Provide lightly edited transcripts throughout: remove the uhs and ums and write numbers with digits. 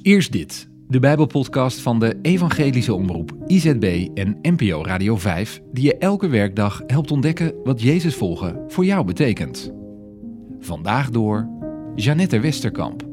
Eerst dit, de Bijbelpodcast van de Evangelische Omroep IZB en NPO Radio 5, die je elke werkdag helpt ontdekken wat Jezus volgen voor jou betekent. Vandaag door Jeannette Westerkamp.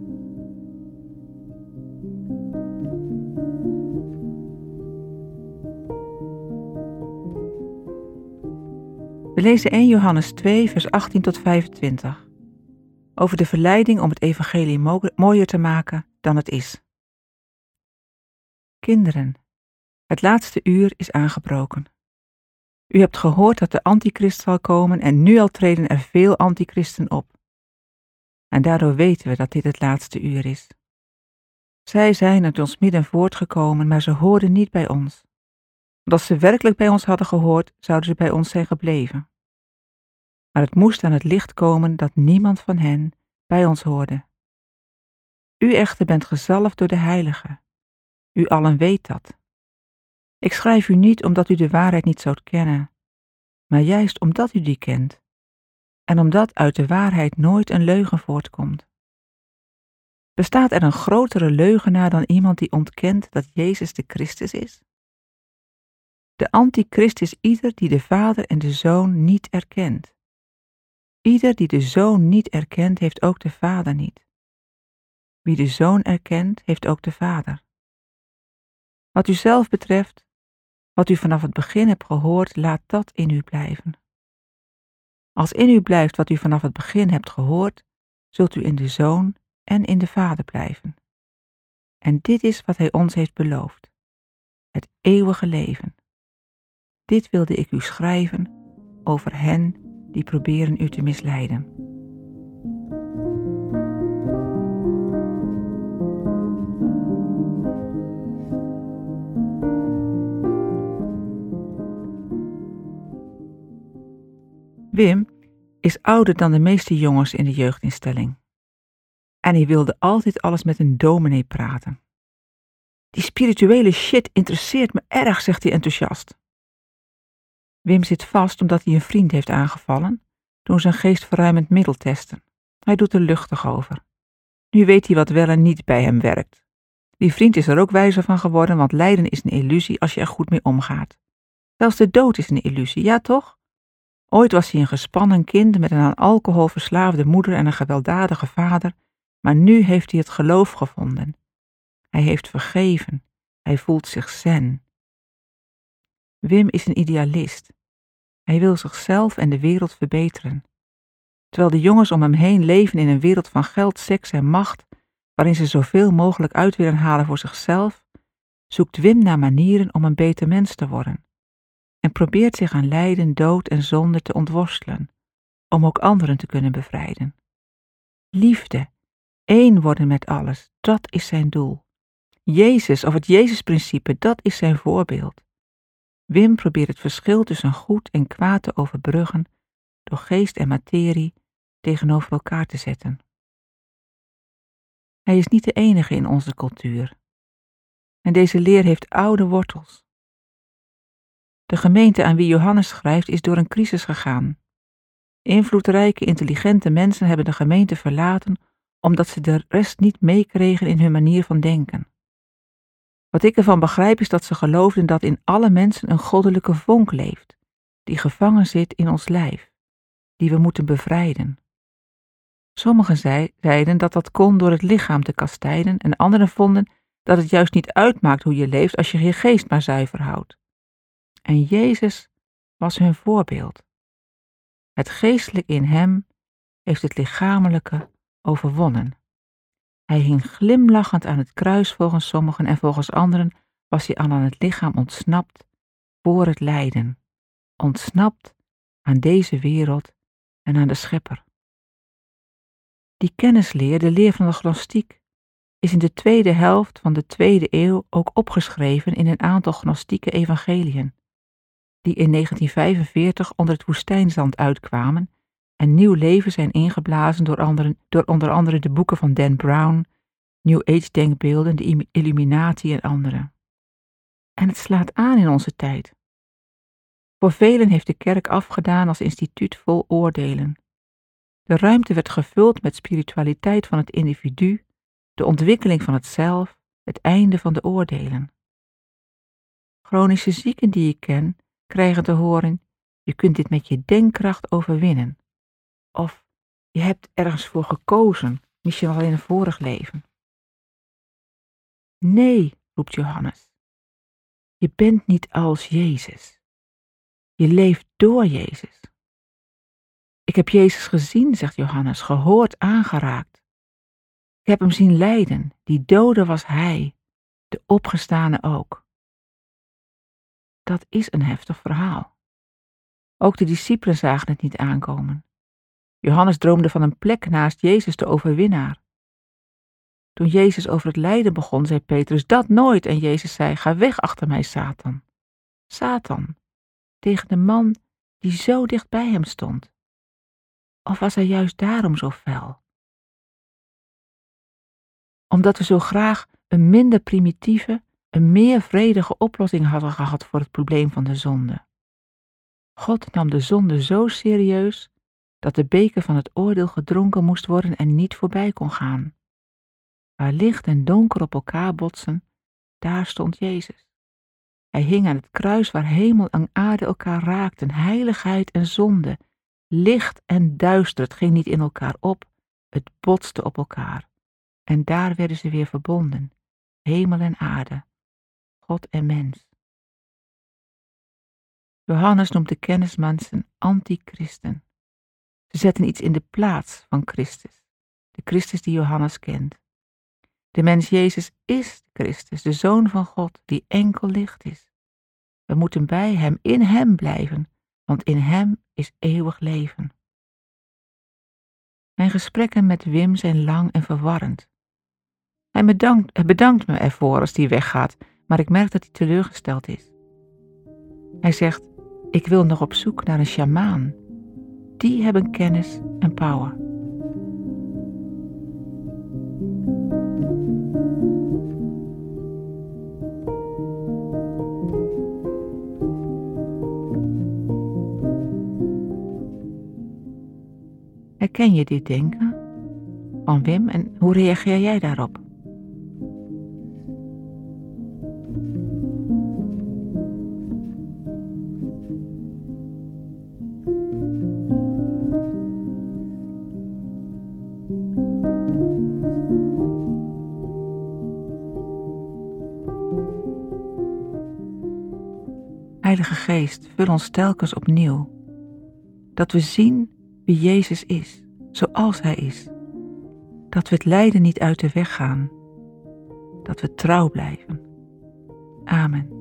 We lezen 1 Johannes 2, vers 18 tot 25. Over de verleiding om het evangelie mooier te maken dan het is. Kinderen, het laatste uur is aangebroken. U hebt gehoord dat de antichrist zal komen en nu al treden er veel antichristen op. En daardoor weten we dat dit het laatste uur is. Zij zijn uit ons midden voortgekomen, maar ze hoorden niet bij ons. Want als ze werkelijk bij ons hadden gehoord, zouden ze bij ons zijn gebleven. Maar het moest aan het licht komen dat niemand van hen bij ons hoorde. U echter bent gezalfd door de Heilige. U allen weet dat. Ik schrijf u niet omdat u de waarheid niet zoudt kennen, maar juist omdat u die kent. En omdat uit de waarheid nooit een leugen voortkomt. Bestaat er een grotere leugenaar dan iemand die ontkent dat Jezus de Christus is? De antichrist is ieder die de Vader en de Zoon niet erkent. Ieder die de Zoon niet erkent, heeft ook de Vader niet. Wie de Zoon erkent, heeft ook de Vader. Wat u zelf betreft, wat u vanaf het begin hebt gehoord, laat dat in u blijven. Als in u blijft wat u vanaf het begin hebt gehoord, zult u in de Zoon en in de Vader blijven. En dit is wat Hij ons heeft beloofd: het eeuwige leven. Dit wilde ik u schrijven over hen die proberen u te misleiden. Wim is ouder dan de meeste jongens in de jeugdinstelling. En hij wilde altijd alles met een dominee praten. Die spirituele shit interesseert me erg, zegt hij enthousiast. Wim zit vast omdat hij een vriend heeft aangevallen toen ze een geestverruimend middel testen. Hij doet er luchtig over. Nu weet hij wat wel en niet bij hem werkt. Die vriend is er ook wijzer van geworden, want lijden is een illusie als je er goed mee omgaat. Zelfs de dood is een illusie, ja toch? Ooit was hij een gespannen kind met een aan alcohol verslaafde moeder en een gewelddadige vader, maar nu heeft hij het geloof gevonden. Hij heeft vergeven. Hij voelt zich zen. Wim is een idealist. Hij wil zichzelf en de wereld verbeteren. Terwijl de jongens om hem heen leven in een wereld van geld, seks en macht, waarin ze zoveel mogelijk uit willen halen voor zichzelf, zoekt Wim naar manieren om een beter mens te worden. En probeert zich aan lijden, dood en zonde te ontworstelen, om ook anderen te kunnen bevrijden. Liefde, één worden met alles, dat is zijn doel. Jezus, of het Jezusprincipe, dat is zijn voorbeeld. Wim probeert het verschil tussen goed en kwaad te overbruggen door geest en materie tegenover elkaar te zetten. Hij is niet de enige in onze cultuur. En deze leer heeft oude wortels. De gemeente aan wie Johannes schrijft is door een crisis gegaan. Invloedrijke, intelligente mensen hebben de gemeente verlaten omdat ze de rest niet meekregen in hun manier van denken. Wat ik ervan begrijp is dat ze geloofden dat in alle mensen een goddelijke vonk leeft, die gevangen zit in ons lijf, die we moeten bevrijden. Sommigen zeiden dat dat kon door het lichaam te kastijden en anderen vonden dat het juist niet uitmaakt hoe je leeft als je je geest maar zuiver houdt. En Jezus was hun voorbeeld. Het geestelijk in hem heeft het lichamelijke overwonnen. Hij hing glimlachend aan het kruis volgens sommigen en volgens anderen was hij al aan het lichaam ontsnapt voor het lijden. Ontsnapt aan deze wereld en aan de Schepper. Die kennisleer, de leer van de gnostiek, is in de tweede helft van de 2e eeuw ook opgeschreven in een aantal gnostieke evangeliën, die in 1945 onder het woestijnzand uitkwamen en nieuw leven zijn ingeblazen door onder andere de boeken van Dan Brown, New Age denkbeelden, de Illuminati en anderen. En het slaat aan in onze tijd. Voor velen heeft de kerk afgedaan als instituut vol oordelen. De ruimte werd gevuld met spiritualiteit van het individu de ontwikkeling van het zelf, het einde van de oordelen. Chronische zieken die ik ken, krijgen te horen: je kunt dit met je denkkracht overwinnen. Of je hebt ergens voor gekozen, misschien al in een vorig leven. Nee, roept Johannes. Je bent niet als Jezus. Je leeft door Jezus. Ik heb Jezus gezien, zegt Johannes, gehoord, aangeraakt. Ik heb hem zien lijden, die dode was hij, de opgestane ook. Dat is een heftig verhaal. Ook de discipelen zagen het niet aankomen. Johannes droomde van een plek naast Jezus, de overwinnaar. Toen Jezus over het lijden begon, zei Petrus: dat nooit. En Jezus zei: ga weg achter mij, Satan. Satan, tegen de man die zo dicht bij hem stond. Of was hij juist daarom zo fel? Omdat we zo graag een minder primitieve, een meer vredige oplossing hadden gehad voor het probleem van de zonde. God nam de zonde zo serieus dat de beker van het oordeel gedronken moest worden en niet voorbij kon gaan. Waar licht en donker op elkaar botsen, daar stond Jezus. Hij hing aan het kruis waar hemel en aarde elkaar raakten, heiligheid en zonde, licht en duister, het ging niet in elkaar op, het botste op elkaar. En daar werden ze weer verbonden, hemel en aarde, God en mens. Johannes noemt de kennismensen antichristen. Ze zetten iets in de plaats van Christus, de Christus die Johannes kent. De mens Jezus is Christus, de Zoon van God, die enkel licht is. We moeten bij hem, in hem blijven, want in hem is eeuwig leven. Mijn gesprekken met Wim zijn lang en verwarrend. Hij bedankt me ervoor als hij weggaat, maar ik merk dat hij teleurgesteld is. Hij zegt: ik wil nog op zoek naar een sjamaan. Die hebben kennis en power. Herken je dit denken van Wim en hoe reageer jij daarop? Heilige Geest, vul ons telkens opnieuw, dat we zien wie Jezus is, zoals Hij is. Dat we het lijden niet uit de weg gaan, dat we trouw blijven. Amen.